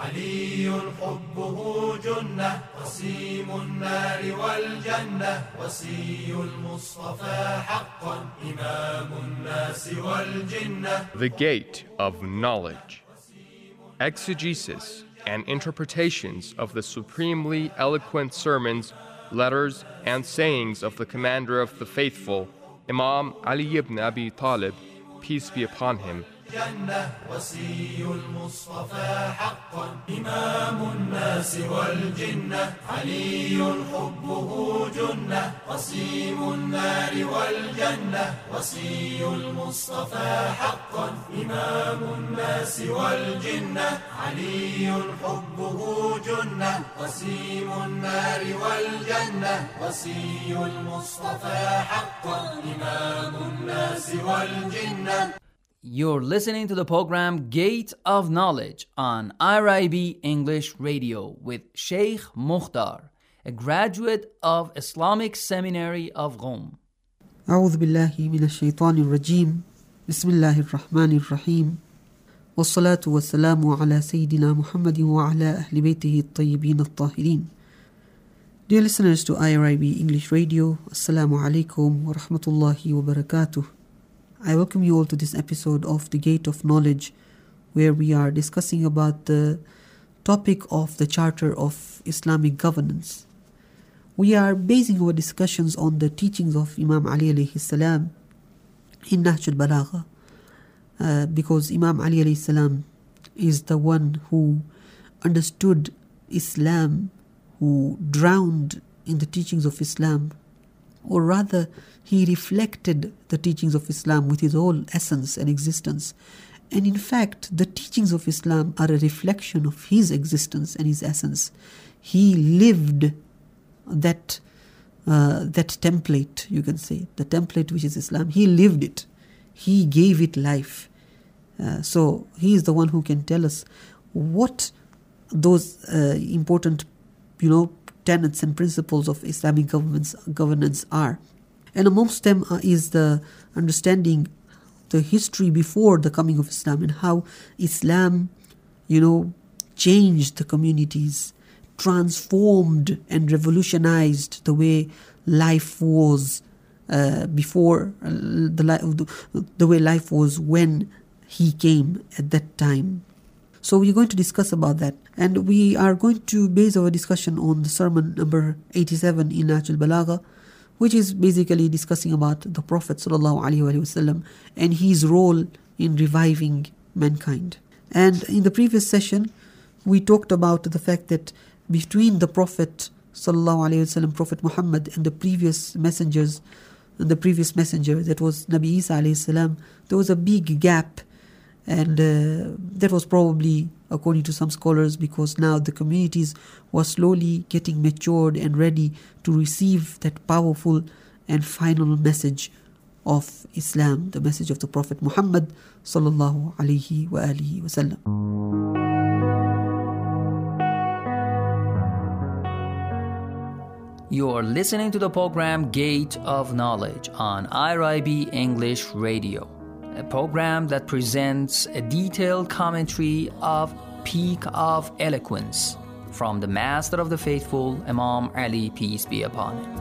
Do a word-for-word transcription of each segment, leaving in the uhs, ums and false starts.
علي حبه جنة قسيم النار والجنة وصي المصطفى حقا إمام الناس والجنة. The Gate of Knowledge. Exegesis and interpretations of the supremely eloquent sermons, letters, and sayings of the Commander of the Faithful, Imam Ali ibn Abi Talib, peace be upon him. جنة وصي المصطفى حقا إمام الناس والجنة علي حبه جنة قسيم النار والجنة وصي المصطفى حقا إمام الناس والجنة علي حبه جنة قسيم النار والجنة وصي المصطفى حقا إمام الناس والجنة. You're listening to the program Gate of Knowledge on I R I B English Radio with Sheikh Mukhtar, a graduate of Islamic Seminary of Qom. أعوذ بالله من الشيطان الرجيم بسم الله الرحمن الرحيم والصلاة والسلام على سيدنا محمد وعلى أهل بيته الطيبين الطاهرين. Dear listeners to I R I B English Radio, Assalamu alaikum wa rahmatullahi wa barakatuh. I welcome you all to this episode of The Gate of Knowledge, where we are discussing about the topic of the Charter of Islamic Governance. We are basing our discussions on the teachings of Imam Ali alayhi salam in Nahj al-Balagha, uh, because Imam Ali alayhi salam is the one who understood Islam, who drowned in the teachings of Islam, or rather he reflected the teachings of Islam with his whole essence and existence. And in fact, the teachings of Islam are a reflection of his existence and his essence. He lived that uh, that template, you can say, the template which is Islam. He lived it. He gave it life. Uh, so he is the one who can tell us what those uh, important, you know, tenets and principles of Islamic governance governance are. And amongst them uh, is the understanding the history before the coming of Islam and how Islam, you know, changed the communities, transformed and revolutionized the way life was uh, before, uh, the, li- the way life was when he came at that time. So we're going to discuss about that. And we are going to base our discussion on the sermon number eighty-seven in Nahj al-Balagha, which is basically discussing about the Prophet ﷺ and his role in reviving mankind. And in the previous session, we talked about the fact that between the Prophet ﷺ, Prophet Muhammad, and the previous messengers, and the previous messenger, that was Nabi Isa alayhi salam, there was a big gap. And uh, that was probably, according to some scholars, because now the communities were slowly getting matured and ready to receive that powerful and final message of Islam, the message of the Prophet Muhammad sallallahu alaihi wa alihi wasallam. You are listening to the program Gate of Knowledge on I R I B English Radio, a program that presents a detailed commentary of Peak of Eloquence from the Master of the Faithful, Imam Ali, peace be upon him.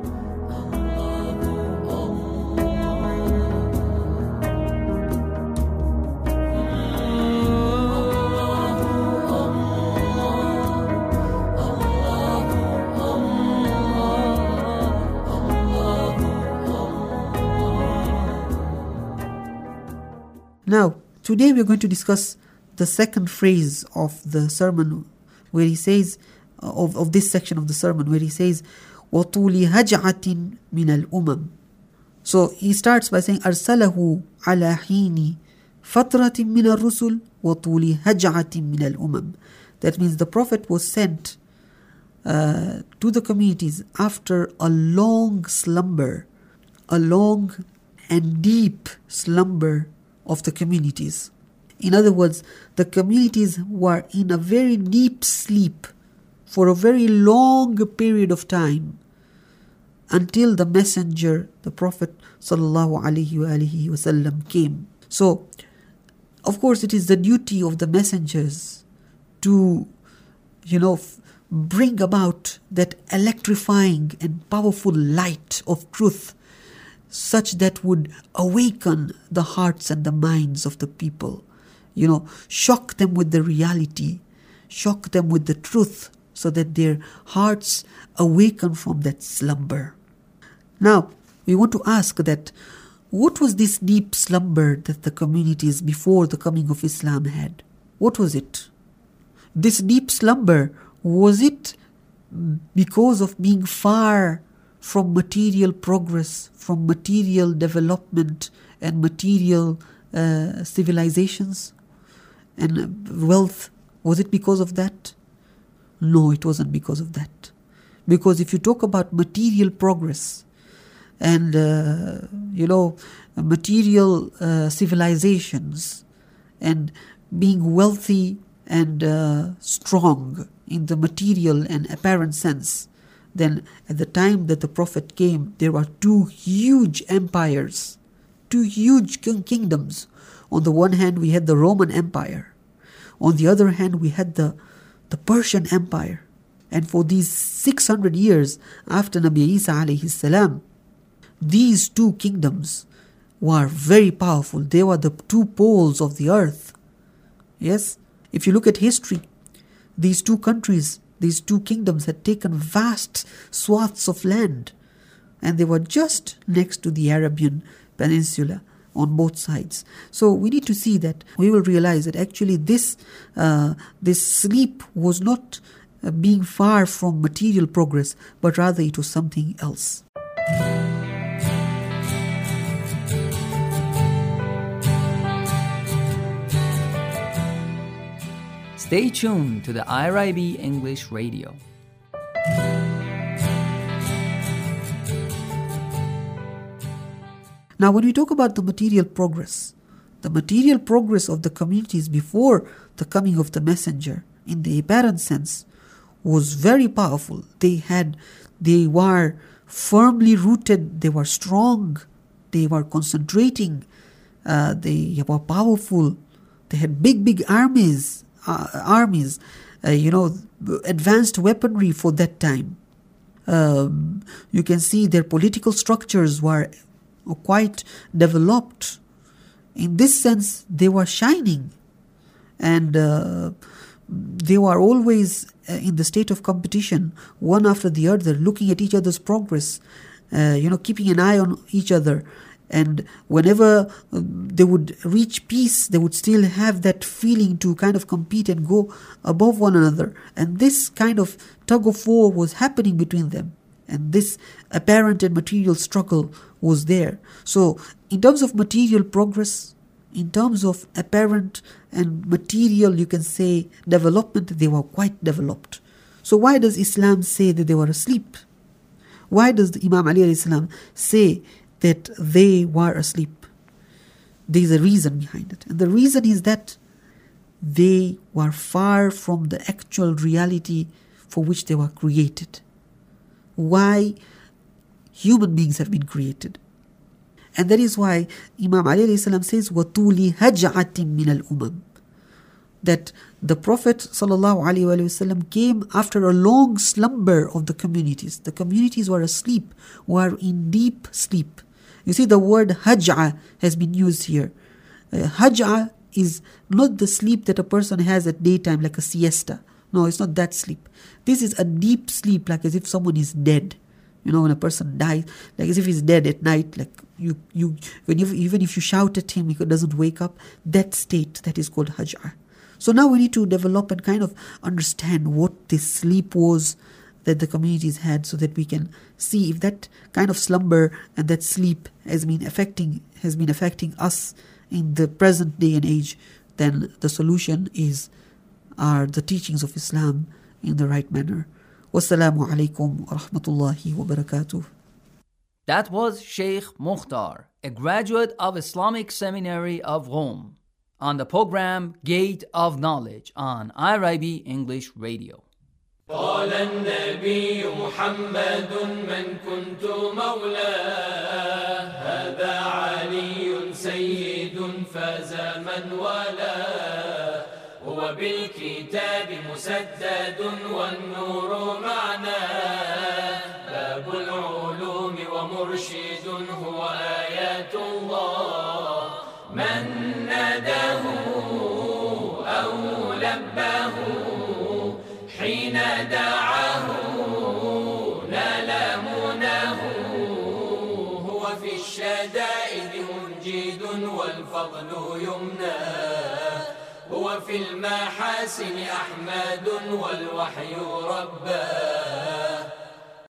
Now, today we are going to discuss the second phrase of the sermon, where he says, uh, of, of this section of the sermon, where he says, وَطُولِ هَجْعَةٍ مِنَ الْأُمَمِ. So he starts by saying, أَرْسَلَهُ عَلَى حِينِ فَطْرَةٍ مِنَ الرُّسُلِ وَطُولِ هَجْعَةٍ مِنَ الْأُمَمِ. That means the Prophet was sent uh, to the communities after a long slumber, a long and deep slumber of the communities. In other words, the communities were in a very deep sleep for a very long period of time until the messenger, the Prophet sallallahu alaihi wasallam, came. So, of course, it is the duty of the messengers to, you know, f- bring about that electrifying and powerful light of truth, such that would awaken the hearts and the minds of the people. You know, shock them with the reality, shock them with the truth, so that their hearts awaken from that slumber. Now, we want to ask that, what was this deep slumber that the communities before the coming of Islam had? What was it? This deep slumber, was it because of being far from material progress, from material development and material uh, civilizations and wealth? Was it because of that? No, it wasn't because of that. Because if you talk about material progress and, uh, you know, material uh, civilizations and being wealthy and uh, strong in the material and apparent sense, then at the time that the Prophet came, there were two huge empires, two huge kingdoms. On the one hand, we had the Roman Empire. On the other hand, we had the, the Persian Empire. And for these six hundred years after Nabi Isa alayhi salam, these two kingdoms were very powerful. They were the two poles of the earth. Yes, if you look at history, these two countries, these two kingdoms had taken vast swaths of land, and they were just next to the Arabian Peninsula on both sides. So we need to see that. We will realize that actually this uh, this sleep was not uh, being far from material progress, but rather it was something else. Stay tuned to the I R I B English Radio. Now, when we talk about the material progress, the material progress of the communities before the coming of the messenger, in the apparent sense, was very powerful. They had, they were firmly rooted, they were strong, they were concentrating, uh, they were powerful, they had big, big armies. Uh, armies, uh, you know, advanced weaponry for that time. Um, you can see their political structures were quite developed. In this sense, they were shining, and uh, they were always uh, in the state of competition, one after the other, looking at each other's progress, uh, you know, keeping an eye on each other. And whenever they would reach peace, they would still have that feeling to kind of compete and go above one another. And this kind of tug of war was happening between them. And this apparent and material struggle was there. So in terms of material progress, in terms of apparent and material, you can say, development, they were quite developed. So why does Islam say that they were asleep? Why does the Imam Ali alayhi salam say that they were asleep? There is a reason behind it. And the reason is that they were far from the actual reality for which they were created. Why human beings have been created. And that is why Imam Ali alayhi salam says, وَطُولِ هَجْعَةٍ مِنَ الْأُمَمِ, that the Prophet sallallahu alaihi wasallam came after a long slumber of the communities. The communities were asleep, were in deep sleep. You see, the word haj'a has been used here. Uh, haj'a is not the sleep that a person has at daytime, like a siesta. No, it's not that sleep. This is a deep sleep, like as if someone is dead. You know, when a person dies, like as if he's dead at night, like you, you, when you, even if you shout at him, he doesn't wake up. That state, that is called haj'a. So now we need to develop and kind of understand what this sleep was that the communities had, so that we can see if that kind of slumber and that sleep has been affecting has been affecting us in the present day and age. Then the solution is are the teachings of Islam in the right manner. Wassalamu alaikum wa rahmatullahi wa barakatuh. That was Sheikh Mukhtar, a graduate of Islamic Seminary of Rome, on the program Gate of Knowledge on I R I B English Radio. قال النبي محمد من كنت مولاه هذا علي سيد فاز من والاه هو وبالكتاب مسدد والنور معناه، باب العلوم ومرشد هو آيات الله. من ناداه أو لباه حين دعاه نال مناه، هو في الشدائد منجد والفضل يمناه، هو في المحاسن أحمد والوحي رباه.